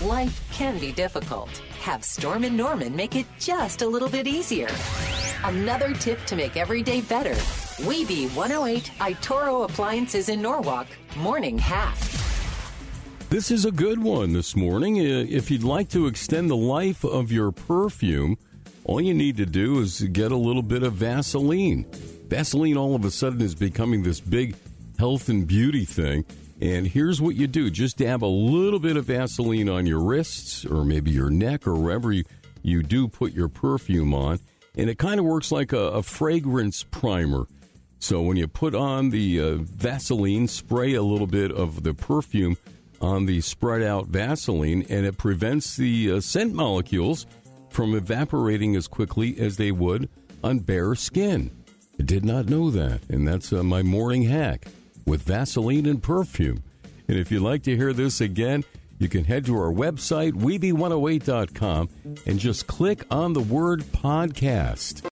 Life can be difficult. Have Storm and Norman make it just a little bit easier. Another tip to make every day better. Weeby 108 Itoro Appliances in Norwalk. Morning hack. This is a good one this morning. If you'd like to extend the life of your perfume, all you need to do is get a little bit of Vaseline. Vaseline all of a sudden is becoming this big health and beauty thing. And here's what you do. Just dab a little bit of Vaseline on your wrists or maybe your neck or wherever you do put your perfume on. And it kind of works like a fragrance primer. So when you put on the Vaseline, spray a little bit of the perfume on the spread out Vaseline, and it prevents the scent molecules from evaporating as quickly as they would on bare skin. I did not know that, and that's my morning hack with Vaseline and perfume. And if you'd like to hear this again, you can head to our website, Weeby108.com, and just click on the word podcast.